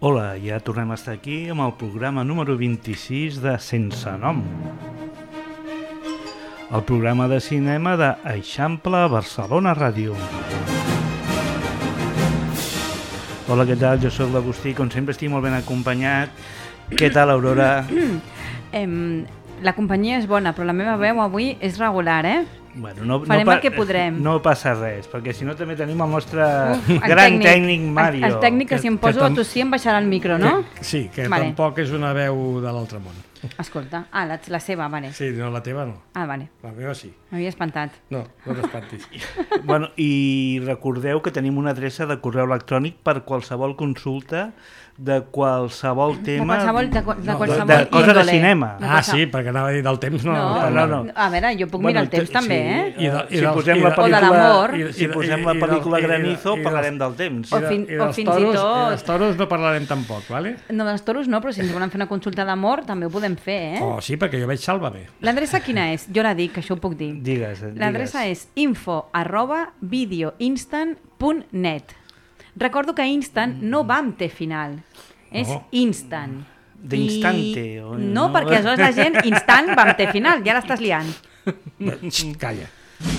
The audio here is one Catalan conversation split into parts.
Hola, ja tornem a estar aquí amb el programa número 26 de Sense Nom. El programa de cinema de Eixample Barcelona Ràdio. Hola, què tal? Jo sóc l'Agustí, com sempre estic molt ben acompanyat. Què tal, Aurora? La companyia és bona, però la meva veu avui és regular, Bueno, farem el que podrem. No passa res, perquè si no també tenim el nostre gran tècnic Mario. El tècnic que si em poso a tossir em baixarà el micro, no? Sí, que tampoc és una veu de l'altre món. Escolta, la seva, vale. Sí, no, la teva no. Ah, vale. La meva sí. M'havia espantat. No t'espantis. Bueno, i recordeu que tenim una adreça de correu electrònic per qualsevol consulta de qualsevol tema... De qualsevol de cosa de índole. cinema. Sí, perquè anava a dir del temps. No. A veure, jo puc mirar el temps també, Si posem la O de l'amor. Si posem la pel·lícula Granizo, parlarem del temps. O fins i tot... I dels toros no parlarem tampoc, vale? No, dels toros no, però si ens volen fer una consulta d'amor també ho podem fer, Oh, sí, perquè jo veig Sálvame. L'adreça quina és? Jo la dic, això ho puc dir. Digues. L'adreça és info@videoinstant.net. Recordo que instant no va amb T final, és instant. D'instante. No, perquè aleshores la gent instant va amb T final, ja l'estàs liant. Calla.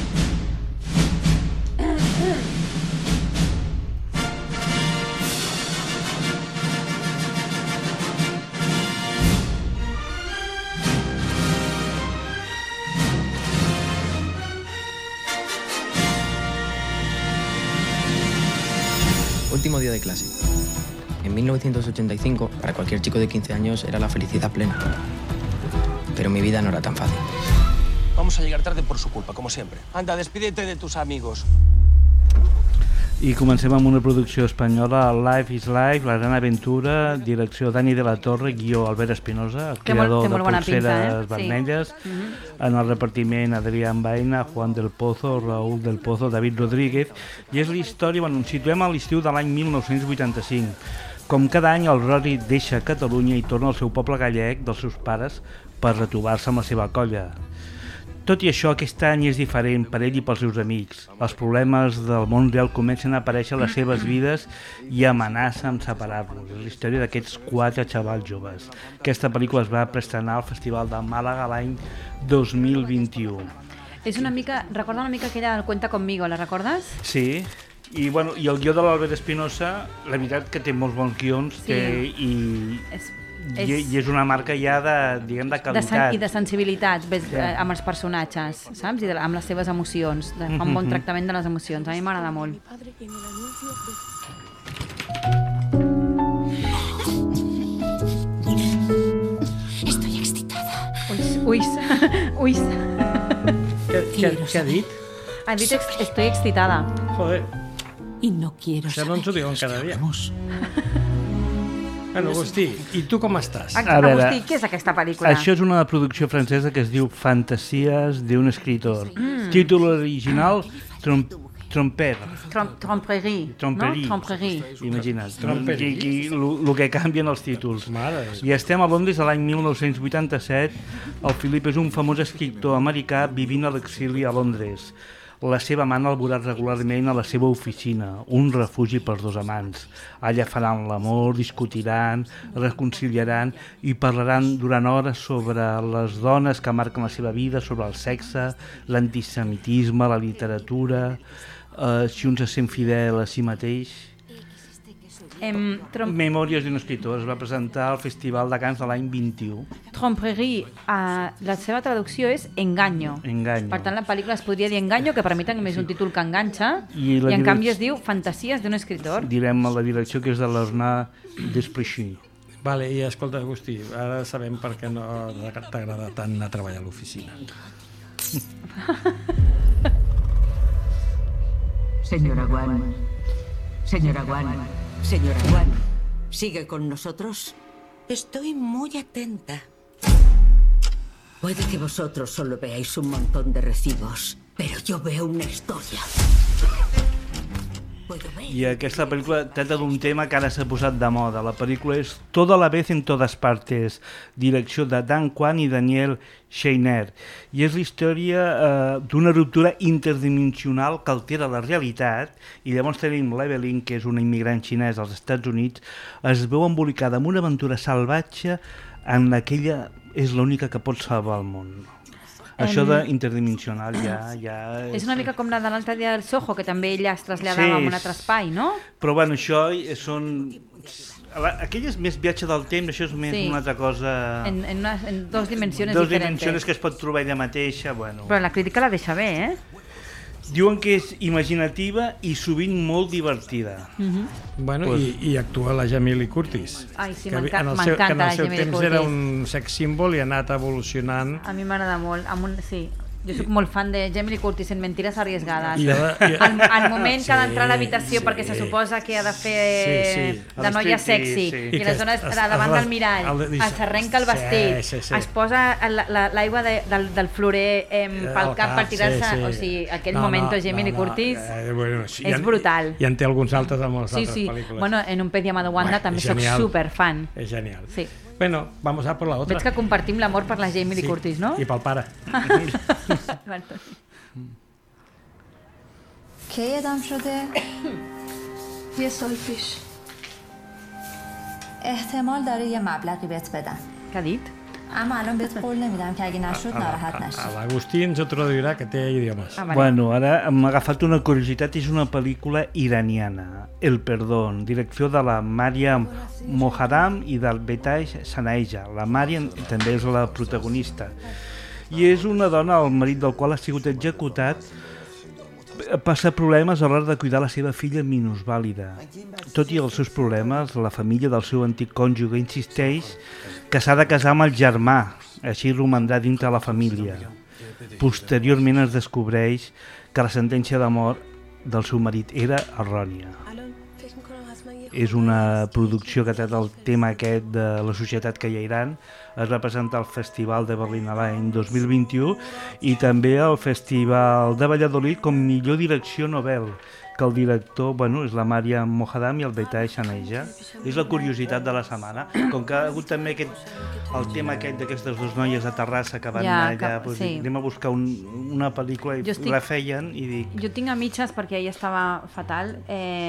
Último día de clase. En 1985, para cualquier chico de 15 años era la felicidad plena. Pero mi vida no era tan fácil. Vamos a llegar tarde por su culpa, como siempre. Anda, despídete de tus amigos. I comencem amb una producció espanyola, Life is Life, la gran aventura, direcció Dani de la Torre, guió Albert Espinosa, el creador de Polseres Vermelles, en el repartiment Adrián Baena, Juan del Pozo, Raúl del Pozo, David Rodríguez, i és la història, ens situem a l'estiu de l'any 1985. Com cada any, el Rory deixa Catalunya i torna al seu poble gallec dels seus pares per retrobar-se amb la seva colla. Tot i això, aquest any és diferent per ell i pels seus amics. Els problemes del món real comencen a aparèixer a les seves vides i amenacen separar-los. És la història d'aquests 4 xavals joves. Aquesta pel·lícula es va preestrenar al Festival de Màlaga l'any 2021. És una mica, recorda una mica aquella del Cuenta Conmigo, la recordes? Sí, i el guió de l'Albert Espinosa, la veritat que té molts bons guions i és una marca ja de qualitat. I de sensibilitat amb els personatges, saps? I amb les seves emocions. Fa un bon tractament de les emocions. A mi m'agrada molt. Estoy excitada. Uy. Què ha dit? Ha dit estoy excitada. Joder, Y no quiero això no ens ho diuen cada dia. Vamos. Bueno, Agustí, i tu com estàs? Agustí, què és aquesta pel·lícula? Això és una producció francesa que es diu Fantasies d'un escritor. Títol original, Tromperie. Imagina't. El que canvien els títols. I estem a Londres a l'any 1987. El Philip és un famós escriptor americà vivint a l'exili a Londres. La seva amant el veurà regularment a la seva oficina, un refugi pels dos amants. Allà faran l'amor, discutiran, reconciliaran i parlaran durant hores sobre les dones que marquen la seva vida, sobre el sexe, l'antisemitisme, la literatura, si un se sent fidel a si mateix. Memòries d'un escriptor es va presentar al Festival de Cannes de l'any 21. Tromperie, la seva traducció és Engaño. Per tant, la pel·lícula es podria dir Engaño, que per mi també és un títol que enganxa, i en canvi es diu Fantasies d'un escritor. Direm a la direcció que és de l'Arnà Desplechy. Vale, i escolta, Agustí, ara sabem per què no t'agrada tant anar a treballar a l'oficina. Señora Guan. Señora Guan, ¿sigue con nosotros? Estoy muy atenta. Puede que vosotros solo veáis un montón de recibos, pero yo veo una historia. I aquesta pel·lícula tracta d'un tema que ara s'ha posat de moda. La pel·lícula és Todo a la vez en todas partes, direcció de Dan Kwan i Daniel Scheiner. I és la història d'una ruptura interdimensional que altera la realitat, i llavors tenim l'Evelyn, que és una immigrant xinesa als Estats Units, es veu embolicada en una aventura salvatge en la que ella és l'única que pot salvar el món. Això d'interdimensional ja... És una mica com la de l'altre dia del Soho, que també ella es traslladava a un altre espai, no? Però bueno, això són... Aquell és més viatge del temps, això és més una altra cosa... En dos dimensions diferents. Dos dimensions que es pot trobar ella mateixa, bueno... Però la crítica la deixa bé, eh? Diuen que és imaginativa i sovint molt divertida. Bueno, i actua la Jamie Lee Curtis. Ai, sí, m'encanta la Jamie Lee Curtis. Que en el seu temps era un sex símbol i ha anat evolucionant. A mi m'agrada molt. Sí. Jo soc molt fan de Jamie Lee Curtis en Mentiras arriesgades. Al moment que ha d'entrar a l'habitació perquè se suposa que ha de fer de noia sexy i aleshores davant del mirall s'arrenca el vestit, es posa l'aigua del florer pel cap per tirar-se, o sigui, aquell moment de Jamie Lee Curtis és brutal. I en té alguns altres amb les altres pel·lícules. Bueno, en Un pez llamado Wanda també soc superfan. És genial. Sí. Bueno, vamos a por la otra. Veig que compartim l'amor per la Jamie Lee Curtis, no? I pel pare. کی اعدام شده؟ یه سال پیش. احتمال داره یه مبلغی بهت بدن. Què ha dit? اما الان بهت قول نمیدم که اگه نشد ناراحت نشی. L'Agustí ens ho traduirà, que té idiomes. Bueno, ara m'ha agafat una curiositat, és una pel·lícula iraniana, El Perdón, direcció de la Mariam Moharam i del Betash Saneja. La Mariam també és la protagonista. I és una dona, el marit del qual ha sigut executat, passa problemes a l'hora de cuidar la seva filla minusvàlida. Tot i els seus problemes, la família del seu antic cònjuge insisteix que s'ha de casar amb el germà, així romandrà dintre la família. Posteriorment es descobreix que la sentència de mort del seu marit era errònia. És una producció que tracta el tema aquest de la societat que hi ha a Iran. Es va presentar al Festival de Berlín l'any 2021 i també al Festival de Valladolid com millor direcció novel, que el director és la Mariam Moharam i el Betash Saneja. És la curiositat de la setmana. Com que ha hagut també el tema aquest d'aquestes dues noies a Terrassa que van allà, anem a buscar una pel·lícula i la feien i dic... Jo tinc a mitges perquè ella estava fatal,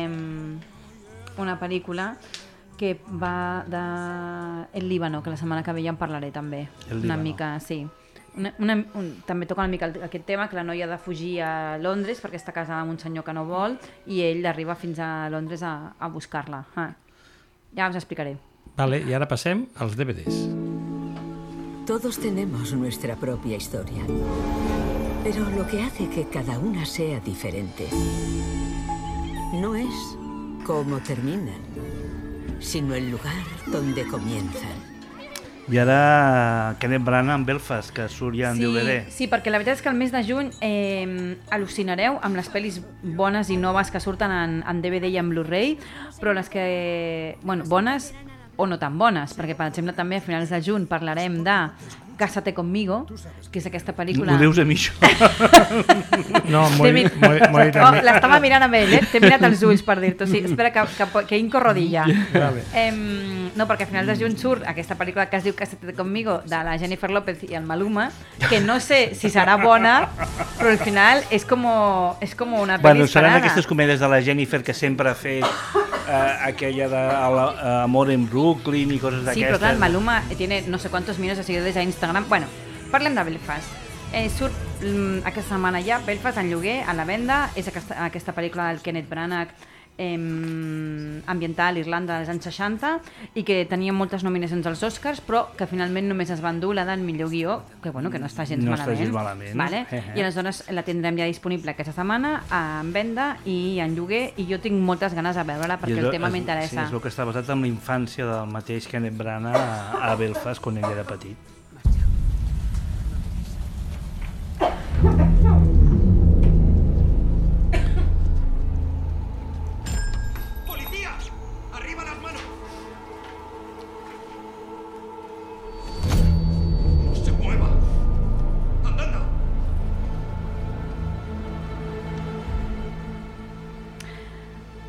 una pel·lícula que va del Líbano, que la setmana que ve ja en parlaré també. Una mica, sí. També toca una mica aquest tema, que la noia ha de fugir a Londres perquè està casada amb un senyor que no vol i ell arriba fins a Londres a buscar-la. Ja us explicaré. Vale, y ahora pasem als DVDs. Todos tenemos nuestra propia historia, pero lo que hace que cada una sea diferente no es cómo terminan, sino el lugar donde comienzan. I ara Kenneth Branagh amb Belfast, que surt ja en DVD. Sí, perquè la veritat és que el mes de juny al·lucinareu amb les pel·lis bones i noves que surten en DVD i en Blu-ray, però les que, bones o no tan bones, perquè per exemple també a finals de juny parlarem de Cásate conmigo, que és aquesta pel·lícula... Ho dius a mi, això? No, l'estava mirant amb ell, t'he mirat els ulls per dir-t'ho. Sí, espera, que hinco rodilla. No, perquè a final de juny surt aquesta pel·lícula que es diu Cásate conmigo, de la Jennifer López i el Maluma, que no sé si serà bona, però al final és com una pel·li esperada. Seran aquestes comèdies de la Jennifer que sempre ha fet aquella d'Amor en Brooklyn i coses d'aquestes. Sí, però clar, el Maluma tiene no sé quantos milions de seguidors a Instagram. Bueno, parlem de Belfast. Surt aquesta setmana ja Belfast en lloguer, a la venda. És aquesta pel·lícula del Kenneth Branagh ambiental a Irlanda dels anys 60 i que tenia moltes nominacions als Oscars, però que finalment només es va endur la del millor guió, que no està gens malament. Vale? I aleshores la tindrem ja disponible aquesta setmana en venda i en lloguer, i jo tinc moltes ganes de veure-la perquè el tema m'interessa. Sí, és el que està basat en la infància del mateix Kenneth Branagh a Belfast quan ell era petit.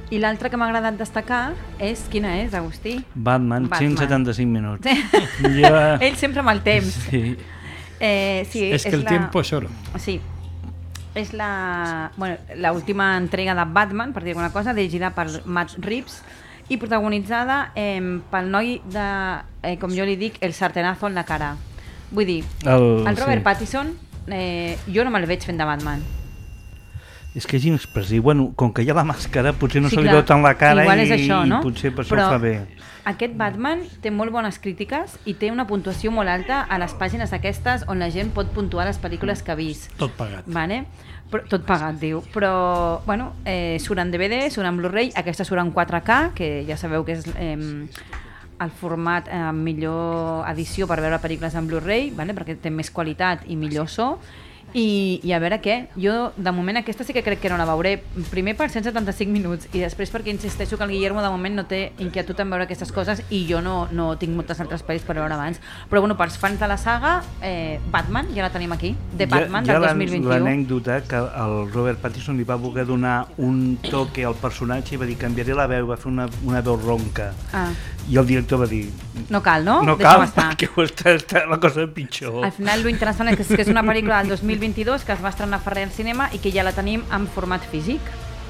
I l'altra que m'ha agradat destacar és, quina és, Agustí? Batman. 175 minuts. Ell sempre amb el temps. Sí. És que el tiempo es oro. Sí. És l'última entrega de Batman, per dir alguna cosa, dirigida per Matt Reeves i protagonitzada pel noi de, com jo li dic, el sartenazo en la cara. Vull dir, el Robert Pattinson, jo no me'l veig fent de Batman. És que és inexpressiu. Bueno, com que hi ha la màscara, potser no se li veu tant la cara i potser per això ho fa bé. Aquest Batman té molt bones crítiques i té una puntuació molt alta a les pàgines aquestes on la gent pot puntuar les pel·lícules que ha vist. Tot pagat. Vale? Tot pagat, diu. Però, bueno, surt en DVD, surt en Blu-ray, aquesta surt en 4K, que ja sabeu que és el format amb millor edició per veure pel·lícules en Blu-ray, vale? Perquè té més qualitat i millor so. I a veure què, jo de moment aquesta sí que crec que no la veuré, primer per 175 minuts i després perquè insisteixo que el Guillermo de moment no té inquietud en veure aquestes coses i jo no tinc moltes altres pel·lis per veure abans, però bueno, pels fans de la saga, Batman, ja la tenim aquí, The Batman del 2021. L'anècdota que el Robert Pattinson li va voler donar un toque al personatge i va dir canviaré la veu, va fer una veu ronca i el director va dir no cal, no? No cal, perquè està la cosa pitjor. Al final lo interessant és que és una pel·lícula del 2022 que es va estrenar a Ferrer al cinema i que ja la tenim en format físic.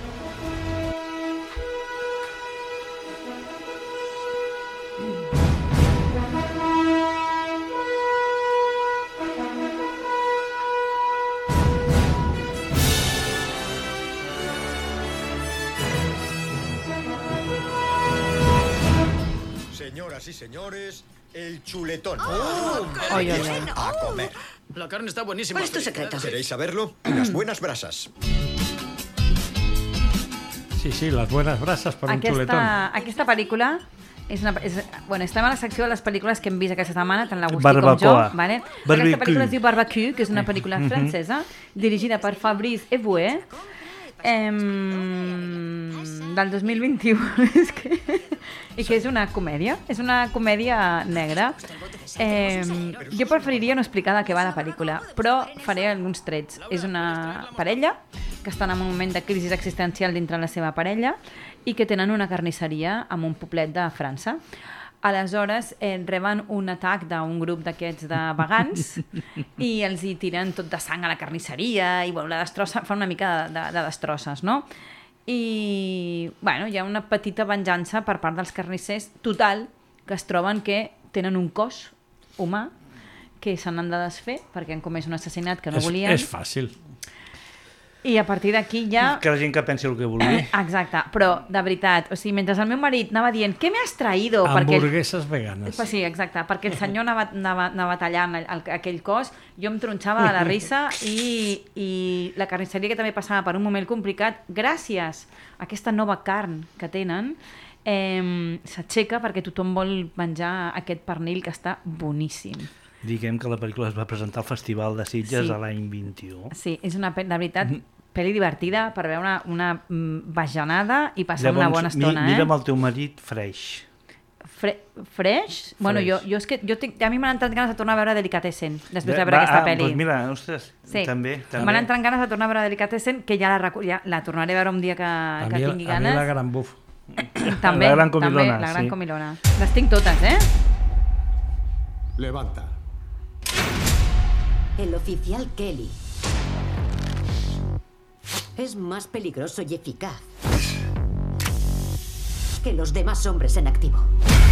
Señoras y señores, el chuletón. Oye. A comer. La carne está buenísima. ¿Cuál es tu secreto? ¿Queréis saberlo? Unas buenas brasas. Sí, las buenas brasas per un xuletón. Aquesta pel·lícula estem a la secció de les pel·lícules que hem vist aquesta setmana, tant l'Agustí com jo. Vale? Aquesta pel·lícula es diu Barbecue, que és una pel·lícula francesa, dirigida per Fabrice Eboué, del 2021 i que és una comèdia negra. Jo preferiria no explicar de què va la pel·lícula, però faré alguns trets. És una parella que estan en un moment de crisi existencial dintre la seva parella i que tenen una carnisseria en un poblet de França. Aleshores reben un atac d'un grup d'aquests de vegans i els hi tiren tot de sang a la carnisseria i la destrossa, fan una mica de destrosses, no? I bueno, hi ha una petita venjança per part dels carnissers total, que es troben que tenen un cos humà que se n'han de desfer perquè han comès un assassinat que no volien. És fàcil. I a partir d'aquí ja... Que la gent que pensi el que vulgui. Exacte, però de veritat, o sigui, mentre el meu marit anava dient què m'has traído? Hamburgueses veganes. Sí, exacte, perquè el senyor anava tallant aquell cos, jo em tronxava de la risa i la carnisseria que també passava per un moment complicat, gràcies a aquesta nova carn que tenen, s'aixeca perquè tothom vol menjar aquest pernil que està boníssim. Diguem que la pel·lícula es va presentar al Festival de Sitges a l'any 21. Sí, és una de veritat pel·li divertida per veure una bajanada i passar una bona estona. Mira'm el teu marit Fresh. Fresh? Bueno, jo és que a mi m'han entrat ganes de tornar a veure Delicatessen després de veure aquesta pel·li. Doncs mira, ostres, també. M'han entrat ganes de tornar a veure Delicatessen, que ja la tornaré a veure un dia que tingui ganes. A mi la Gran Buff. També, la Gran Comilona. La Gran Comilona. Les tinc totes, Levanta. El oficial Kelly es más peligroso y eficaz que los demás hombres en activo.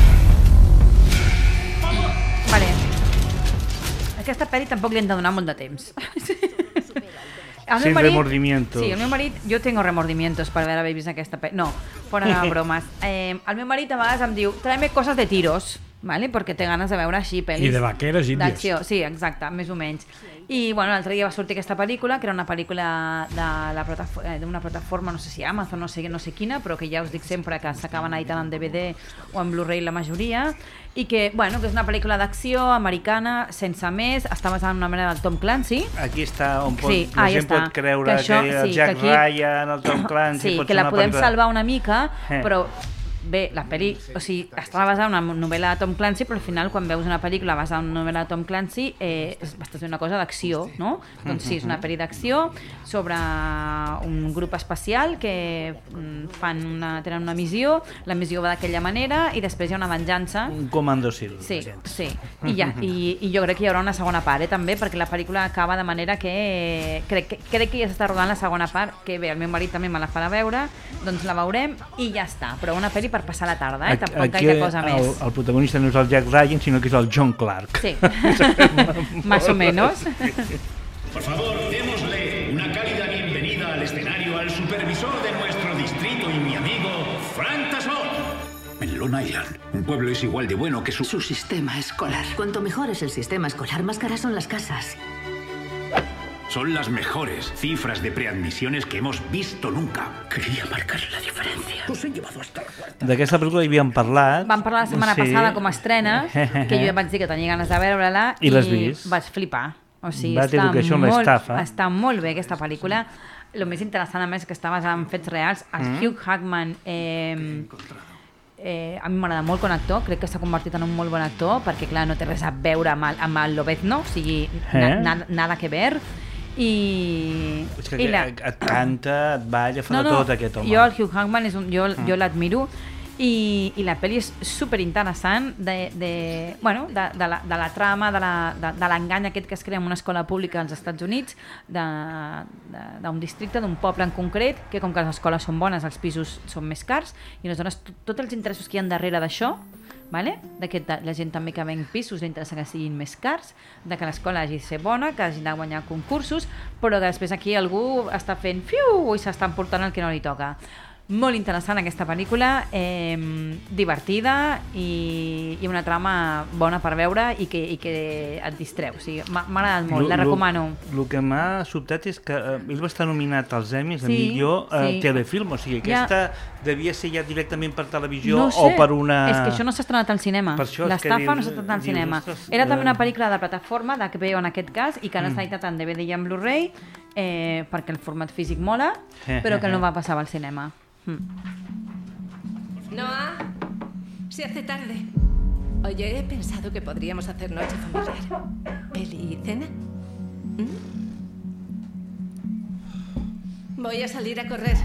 Vale. Aquesta pel·li tampoc li hem de donar molt de temps. Sin remordimientos. Sí, el meu marit... Jo tengo remordimientos per haver vist aquesta pel·li. No, fora de bromes. El meu marit a vegades em diu tráeme cosas de tiros, ¿vale? Porque té ganes de veure així pel·lis. I de vaqueros indios. D'acció, sí, exacte, més o menys. I bueno, l'altre dia va sortir aquesta pel·lícula, que era una pel·lícula d'una plataforma, no sé si Amazon, no sé quina, però que ja us dic sempre que s'acaben editant en DVD o en Blu-ray la majoria, i que, bueno, que és una pel·lícula d'acció americana, sense més, està basada en una mena del Tom Clancy. Aquí està on la gent pot creure que el Jack Ryan, el Tom Clancy... Sí, que la podem salvar una mica, però bé, la pel·li, o sigui, estava basada en una novel·la de Tom Clancy, però al final quan veus una pel·lícula basada en una novel·la de Tom Clancy estàs fent una cosa d'acció, no? Doncs sí, és una pel·li d'acció sobre un grup espacial que tenen una missió, la missió va d'aquella manera i després hi ha una venjança. Un comando SEAL. Sí. I jo crec que hi haurà una segona part, també, perquè la pel·lícula acaba de manera que crec que ja s'està rodant la segona part, que bé, el meu marit també me la farà veure, doncs la veurem i ja està, però una pel·li per passar la tarda, tampoc gaire cosa més. El protagonista no és el Jack Ryan, sinó que és el John Clark. Sí, más o menos. Por favor, démosle una cálida bienvenida al escenario al supervisor de nuestro distrito y mi amigo Frank Tasson. En Long Island, un pueblo es igual de bueno que su sistema escolar. Cuanto mejor es el sistema escolar, más caras son las casas. Son las mejores cifras de preadmisiones que hemos visto nunca. Quería marcar la diferencia. Us he llevado hasta la puerta. D'aquesta pel·lícula hi havíem parlat. Vam parlar la setmana passada com a estrena, que jo ja vaig dir que tenia ganes de veure-la i l'has vist? Vaig flipar. O sigui, està molt bé aquesta pel·lícula. El més interessant, a més, que està basada en fets reals. El Hugh Jackman a mi m'agrada molt com a actor, crec que s'ha convertit en un molt bon actor, perquè clar, no té res a veure amb el Lobezno, o sigui, nada que ver. És que et canta, et balla, fa de tot aquest home. Jo el Hugh Jackman jo l'admiro i la pel·li és superinteressant de la trama, de l'engany aquest que es crea en una escola pública als Estats Units, d'un districte, d'un poble en concret, que com que les escoles són bones, els pisos són més cars, i aleshores tots els interessos que hi ha darrere d'això, de que la gent també que ven pisos li interessa que siguin més cars, de que l'escola hagi de ser bona, que hagi de guanyar concursos, però que després aquí algú està fent fiu i s'està emportant el que no li toca. Molt interessant aquesta pel·lícula, divertida i una trama bona per veure i que et distreu. O sigui, m'ha agradat molt, la recomano. El que m'ha sobtat és que ell va estar nominat als Emmys a millor telefilm, o sigui, aquesta devia ser ja directament per televisió o per una... És que això no s'ha estrenat al cinema, l'Estafa no s'ha estrenat al cinema. Era també una pel·lícula de plataforma, d'HBO en aquest cas, i que ara s'ha editat en DVD i en Blu-ray, perquè el format físic mola, però que no va passar al cinema. Noah, se hace tarde. Oye, he pensado que podríamos hacer noche familiar. ¿Peli y cena? Voy a salir a correr.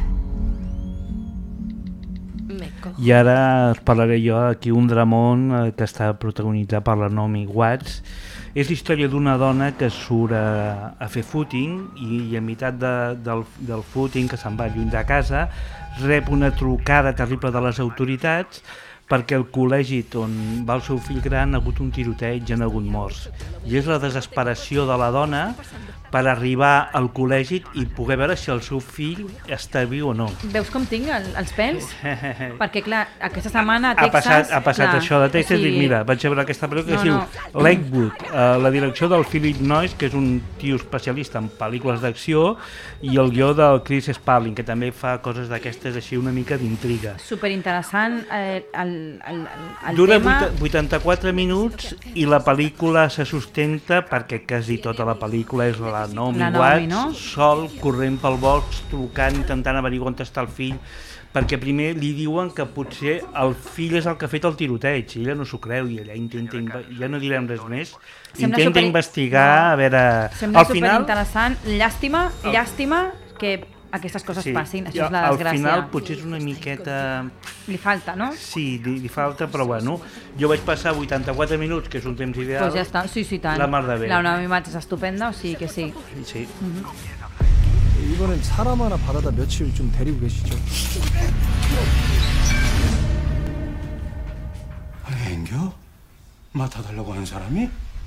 I ara us parlaré jo aquí un dramón que està protagonitzat per la Naomi Watts. És la història d'una dona que surt a fer footing i a meitat del footing, que se'n va lluny de casa, rep una trucada terrible de les autoritats perquè el col·legi on va el seu fill gran ha hagut un tiroteig i han hagut morts. I és la desesperació de la dona per arribar al col·legi i poder veure si el seu fill està viu o no. Veus com tinc els pèls? Perquè, clar, aquesta setmana a Texas... Ha passat això de Texas i dic, mira, vaig veure aquesta pel·lícula que es diu Lakewood, la direcció del Philip Noyce, que és un tio especialista en pel·lícules d'acció, i el guió del Chris Sparling, que també fa coses d'aquestes així una mica d'intriga. Superinteressant el dura tema... 84 minuts i la pel·lícula se sustenta perquè quasi tota la pel·lícula és la Naomi Watts, sol, corrent pel bosc, trucant, intentant averiguar on està el fill, perquè primer li diuen que potser el fill és el que ha fet el tiroteig, i ella no s'ho creu, i ella intenta, ja no direm res més, intenta investigar, a veure... Sembla superinteressant, llàstima que aquestes coses passin, això és la desgràcia. Al final potser és una miqueta... Li falta, no? Sí, li falta, però bueno, jo vaig passar 84 minuts, que és un temps ideal. Doncs ja està, sí, tant. La mar de bé. La Naomi Watts és estupenda, o sigui que sí. Sí. 이번엔 사람 하나 받아다 며칠 좀 데리고 계시죠. 아니, 앵겨? 맡아달라고 한 사람이?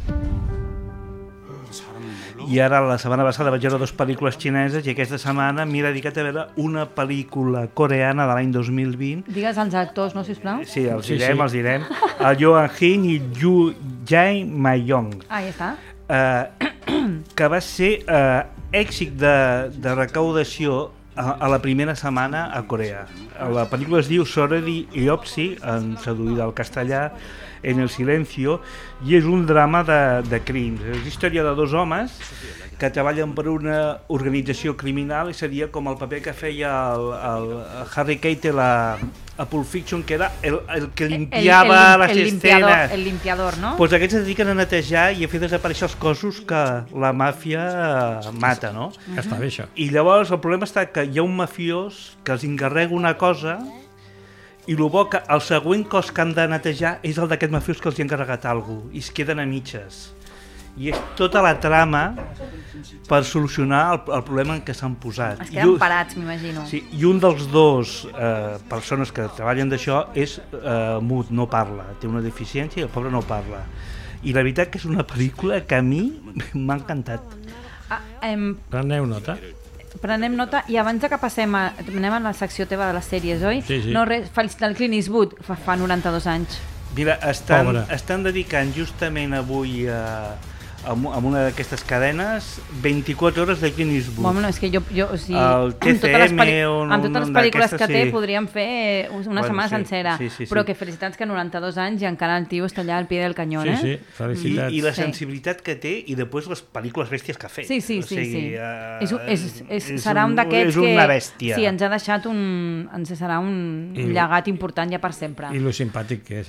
I ara la setmana passada vaig veure 2 pel·lícules xineses i aquesta setmana m'he dedicat a veure una pel·lícula coreana de l'any 2020. Digues els actors, no, sisplau? Sí, els direm. El Joan Hin i Yu Jae Mayong. Ah, ja està. Que va ser èxit de recaudació a la primera setmana a Corea. La pel·lícula es diu Soredi Iopsi, en traduïda al castellà, En el silencio, i és un drama de crims. És la història de 2 homes que treballen per una organització criminal i seria com el paper que feia el Harry Keitel a Pulp Fiction, que era el que limpiava les escenes. El limpiador, no? Pues aquests es dediquen a netejar i a fer desaparèixer els cossos que la màfia mata, no? Està bé, això. I llavors el problema està que hi ha un mafiós que els encarrega una cosa i el bo que el següent cos que han de netejar és el d'aquest mafiós que els hi ha encarregat alguna cosa i es queden a mitges. I és tota la trama per solucionar el problema en què s'han posat. Es queden parats, m'imagino. Sí, i un dels dos persones que treballen d'això és mut, no parla, té una deficiència i el pobre no parla. I la veritat que és una pel·lícula que a mi m'ha encantat. Preneu nota. Prenem nota i abans que passem anem a la secció teva de les sèries, oi? Sí. No, res, del Clint Eastwood fa 92 anys. Mira, estan dedicant justament avui amb una d'aquestes cadenes 24 hores de Clint Eastwood. Bueno, és que jo o sigui, el TCM amb totes les pel·lícules que té sí. podríem fer una setmana sencera, sí. Però que felicitats que 92 anys i encara el tio està allà al pie del canyó, Sí, felicitats. I la sensibilitat que té i després les pel·lícules bèsties que ha fet. Sí. O sigui, serà un d'aquests que una bèstia. Sí, ens ha deixat serà un llegat important ja per sempre. I lo simpàtic que és,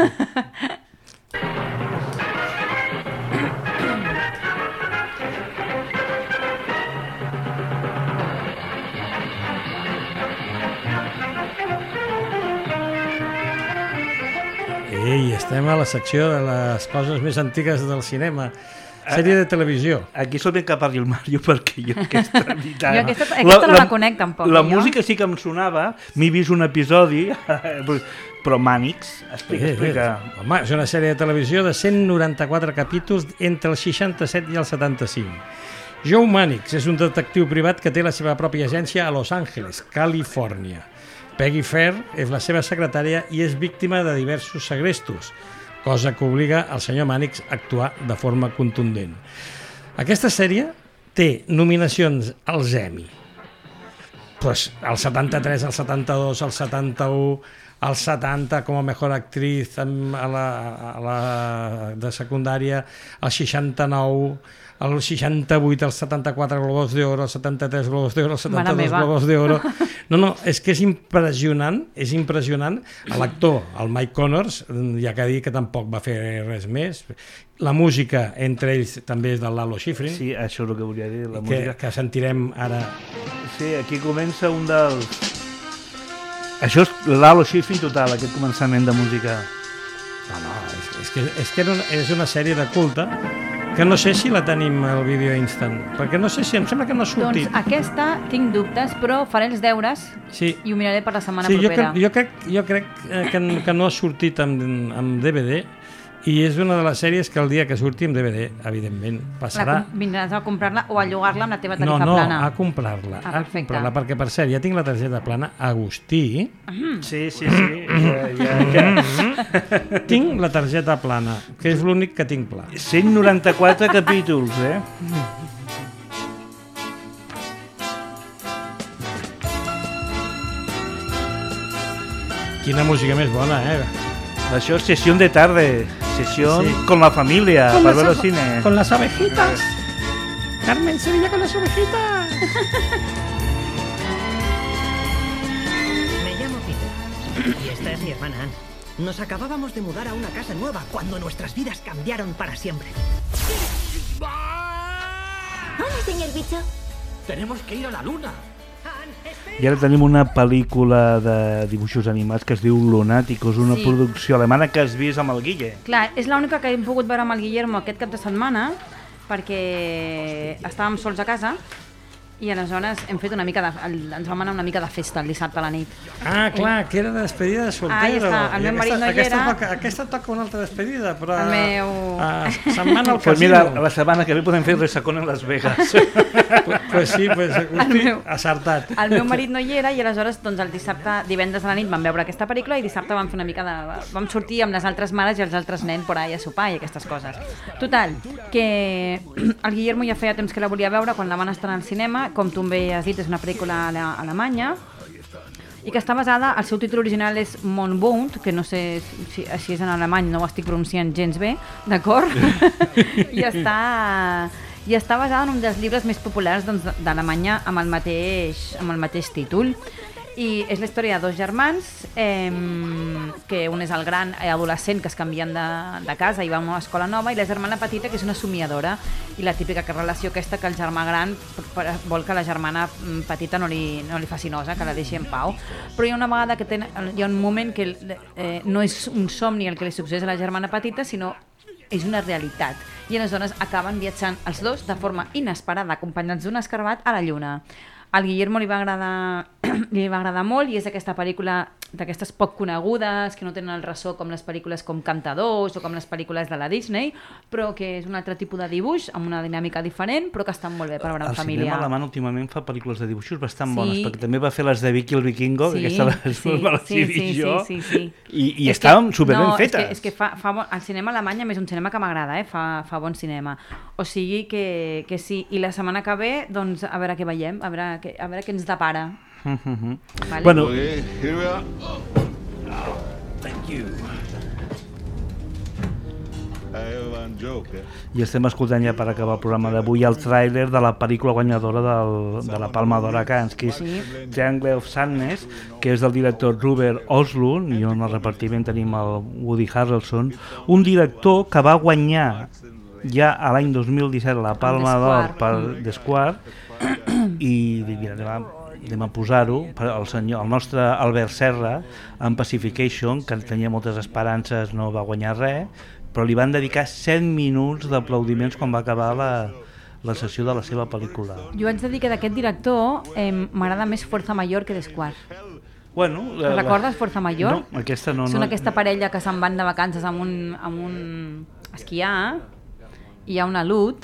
Ei, estem a la secció de les coses més antigues del cinema. Sèrie de televisió. Aquí sol ben que parli el Mario perquè jo aquesta veritat... Jo aquesta no la conec tampoc. La música sí que em sonava, m'he vist un episodi, però Mànix, explica. Home, és una sèrie de televisió de 194 capítols entre el 67 i el 75. Joe Mannix és un detectiu privat que té la seva pròpia agència a Los Angeles, Califòrnia. Peggy Fair és la seva secretària i és víctima de diversos segrestos, cosa que obliga el senyor Mannix a actuar de forma contundent. Aquesta sèrie té nominacions als Emmy. Pues el 73, el 72, el 71, el 70 com a millor actriz a la de secundària, el 69, el 68, el 74 Globos d'Oro, el 73 Globos d'Oro, el 72 Globos d'Oro. No, és que és impressionant. L'actor, el Mike Connors, ja que ha dit que tampoc va fer res més. La música, entre ells, també és del Lalo Schifrin. Sí, això és el que volia dir, la música. Que sentirem ara. Sí, aquí comença un dels... Això és Lalo Schifrin total, aquest començament de música. No, és que és una sèrie de culte que no sé si la tenim al vídeo instant, perquè no sé si em sembla que no ha sortit. Doncs aquesta tinc dubtes, però faré els deures i ho miraré per la setmana propera. Jo crec que no ha sortit amb DVD i és una de les sèries que el dia que surti amb DVD, evidentment, passarà... Vindràs a comprar-la o a llogar-la amb la teva tarifa plana? No, a comprar-la. Perquè, per cert, ja tinc la targeta plana Agustí. Sí. Tinc la targeta plana, que és l'únic que tinc pla. 194 capítols, Quina música més bona, Això es sesión de tarde, sesión con la familia, para ver el cine. Con las ovejitas. Carmen Sevilla con las ovejitas. Me llamo Peter y esta es mi hermana Anne. Nos acabábamos de mudar a una casa nueva cuando nuestras vidas cambiaron para siempre. Hola, señor bicho. Tenemos que ir a la luna. I ara tenim una pel·lícula de dibuixos animats que es diu Lunáticos, una producció alemana que has vist amb el Guille. Clar, és l'única que hem pogut veure amb el Guillermo aquest cap de setmana perquè estàvem sols a casa i aleshores hem fet una mica ens vam anar una mica de festa el dissabte a la nit. Ah, clar, que era de despedida de soltero. El meu marit no hi era. Aquesta toca una altra despedida, però... El meu... Se'n van al casino. Pues mira, la setmana que ve podem fer resacón en Las Vegas. Pues sí, acertat. El meu marit no hi era i aleshores doncs el dissabte, divendres a la nit vam veure aquesta pel·lícula i dissabte vam fer una mica de... vam sortir amb les altres mares i els altres nens por ahí a sopar i aquestes coses. Total, que el Guillermo ja feia temps que la volia veure quan la van estar al cinema. Com tu bé has dit, és una pel·lícula alemanya i que està basada, el seu títol original és Mondbund, que no sé si és en alemany, no ho estic pronunciant gens bé, d'acord? I i està basada en un dels llibres més populars d'Alemanya amb el mateix títol. I és la història de dos germans, que un és el gran adolescent que es canvien de casa i va a una escola nova, i la germana petita que és una somiadora, i la típica relació aquesta que el germà gran vol que la germana petita no li faci nosa, que la deixi en pau. Però hi ha una vegada que hi ha un moment que no és un somni el que li succeeix a la germana petita, sinó és una realitat. I aleshores acaben viatjant els dos de forma inesperada, acompanyats d'un escarabat, a la Lluna. Al Guillermo li va agradar molt, i és aquesta pel·lícula d'aquestes poc conegudes, que no tenen el ressò com les pel·lícules com Cantadors o com les pel·lícules de la Disney, però que és un altre tipus de dibuix, amb una dinàmica diferent, però que estan molt bé per veure en família. El cinema alemany últimament fa pel·lícules de dibuixos bastant bones, perquè també va fer les de Vicky el Vikingo, que aquesta me les he vist jo, i estaven superben fetes. És que el cinema alemany, a més, un cinema que m'agrada, fa bon cinema. O sigui que sí, i la setmana que ve, doncs, a veure què veiem, a veure què ens depara. Vale. Bueno, i estem escoltant ja per acabar el programa d'avui el tràiler de la pel·lícula guanyadora de la Palma d'Or a Cannes, que és Triangle of Sadness, que és del director Robert Oslund, i on al repartiment tenim el Woody Harrelson, un director que va guanyar ja a l'any 2017 la Palma d'Or per The Square, i anem a posar-ho, el nostre Albert Serra en Pacification, que tenia moltes esperances, no va guanyar res, però li van dedicar 7 minuts d'aplaudiments quan va acabar la sessió de la seva pel·lícula. Jo haig de dir que d'aquest director m'agrada més Fuerza Mayor que The Square. Bueno, recordes Fuerza Mayor? No, aquesta no. Són aquesta parella que se'n van de vacances amb un esquiar, i hi ha una lut,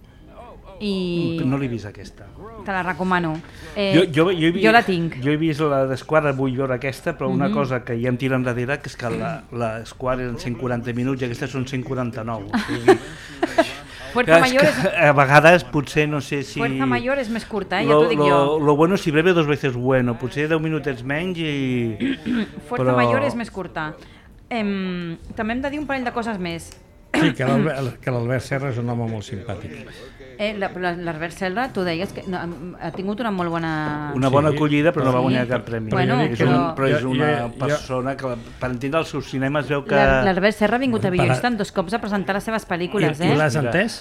i... No l'he vist aquesta. Te la recomano. Jo la tinc. Jo he vist la d'Esquadra, vull veure aquesta, però una cosa que ja em tira enrere, que és que l'Esquadra eren 140 minuts i aquestes són 149. Fuerza Mayor és... A vegades potser no sé si... Fuerza Mayor és més curta, ja t'ho dic jo. Lo bueno si breve dos veces bueno, potser 10 minutets menys i... Fuerza Mayor és més curta. També hem de dir un parell de coses més. Sí, que l'Albert Serra és un home molt simpàtic. L'Albert Serra, tu deies que ha tingut una molt bona... Una bona acollida, però no va guanyar cap premi. Però és una persona que, per entendre els seus cinemes, veu que... L'Albert Serra ha vingut a Videoistan 2 cops a presentar les seves pel·lícules. I l'has entès?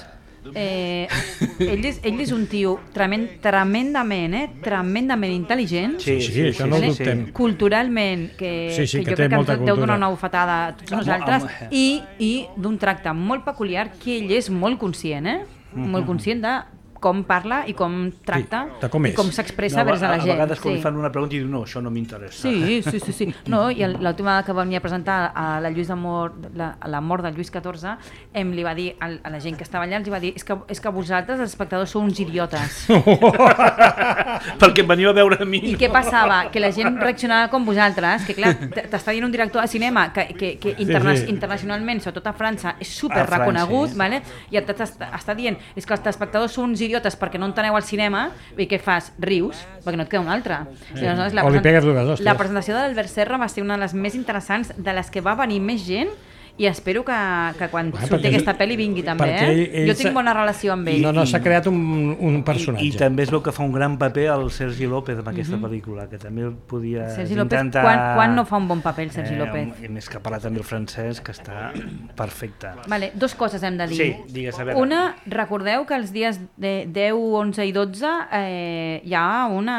Ell és un tio tremendament intel·ligent, això no ho dubtem, culturalment, que jo crec que ens deu donar una bufetada a tots nosaltres, i d'un tracte molt peculiar que ell és molt conscient, molt conscient de com parla i com tracta, i com s'expressa vers a la gent. A vegades quan li fan una pregunta i diu, no, això no m'interessa. Sí. No, i l'última vegada que venia a presentar a la mort de Lluís XIV, li va dir a la gent que estava allà, els va dir, és que vosaltres, els espectadors, sou uns idiotes. Perquè em veniu a veure a mi. I què passava? Que la gent reaccionava com vosaltres, que clar, t'està dient un director de cinema que internacionalment, sobretot a França, és super reconegut, i t'està dient, és que els espectadors sou uns idiotes perquè no enteneu al cinema, i què fas? Rius, perquè no et queda un altre. O li pegues dues hòsties. La presentació de l'Albert Serra va ser una de les més interessants, de les que va venir més gent, i espero que quan surti aquesta pel·li vingui també, Jo tinc bona relació amb ell. No, s'ha creat un personatge. I també es veu que fa un gran paper el Sergi López amb aquesta pel·lícula, que també el podia intentar... Quan no fa un bon paper el Sergi López? I més que parla també el francès, que està perfecte. Vale, dos coses hem de dir. Sí, digues, a veure. Una, recordeu que els dies 10, 11 i 12 hi ha una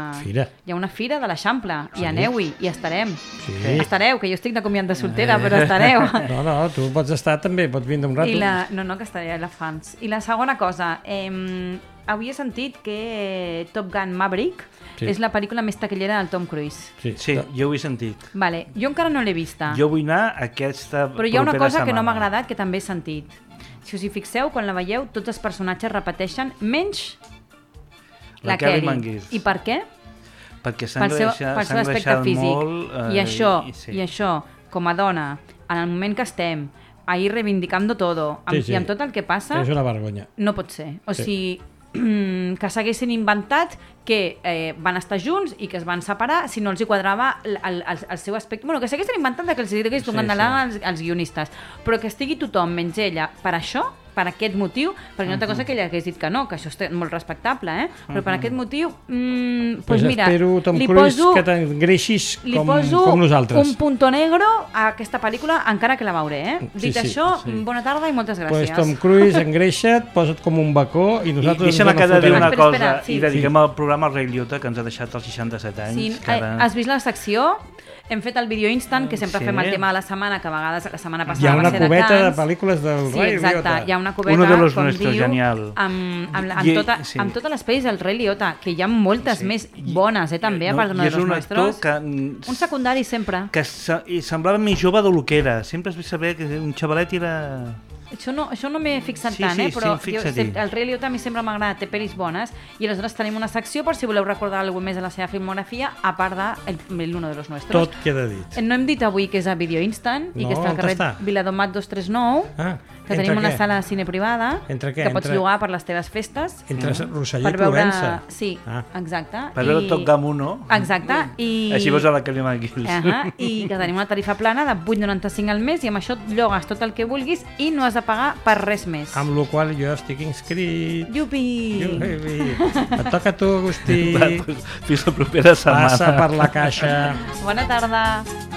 fira de l'Eixample, i aneu-hi, i estarem. Estareu, que jo estic de comiat de soltera, però estareu. No, tu pots estar també, pots vindre un rato. No, que estaré a la fans. I la segona cosa, havia sentit que Top Gun Maverick és la pel·lícula més taquillera del Tom Cruise. Sí, jo ho he sentit. Vale, jo encara no l'he vista. Jo vull anar a aquesta propera setmana. Però hi ha una cosa que no m'ha agradat, que també he sentit. Si us hi fixeu, quan la veieu, tots els personatges repeteixen, menys la Kelly. I per què? Perquè s'han engreixat molt. I això, com a dona, en el moment que estem, ahí reivindicando todo, i amb tot el que passa, és una vergonya. No pot ser. O sigui, que s'haguessin inventat que van estar junts i que es van separar si no els hi quadrava el seu aspecte. Bueno, que s'haguessin inventat que els digués d'un endalant als guionistes, però que estigui tothom, menys ella, per això, per aquest motiu, perquè no té cosa que ella hagués dit que no, que això és molt respectable, però per aquest motiu, pues mira, espero, Tom Cruise, que t'engreixis com nosaltres. Un punto negro a aquesta pel·lícula, encara que la veuré. Dit això, bona tarda i moltes gràcies. Pues Tom Cruise, engreixa't, posa't com un bacó i nosaltres... Deixa'm que dir una cosa, i dediquem el programa al Rei Liotta, que ens ha deixat als 67 anys. Has vist la secció? Hem fet el vídeo instant, que sempre fem el tema de la setmana, que a vegades la setmana passada hi ha una cubeta de pel·lícules del Rei Liotta. Sí, exacte, hi ha una cubeta, com diu, amb totes les pel·lis del Rei Liotta, que hi ha moltes més bones, també, a part d'una de los nostres. Un secundari sempre. Que semblava més jove del que era. Sempre es va saber que un xavalet era... Això no m'he fixat tant, però el Rei Liotta a mi sempre m'ha agradat, té pel·lis bones, i aleshores tenim una secció per si voleu recordar alguna més de la seva filmografia, a part de l'Uno de los Nuestros. Tot queda dit. No hem dit avui que és a Video Instant, i que està al carrer Viladomat 239, que tenim una sala de cine privada, que pots llogar per les teves festes. Entre Rosselló i Provença. Sí, exacte. Per veure Top Gun 1. Exacte. Així veus a la Kelly McGillis. I que tenim una tarifa plana de 8,95 al mes, i amb això llogues tot el que vulguis i no has de pagar per res més. Amb la qual jo estic inscrit. Yupi! Et toca a tu, Agustí. Fins la propera setmana. Passa per la caixa. Bona tarda.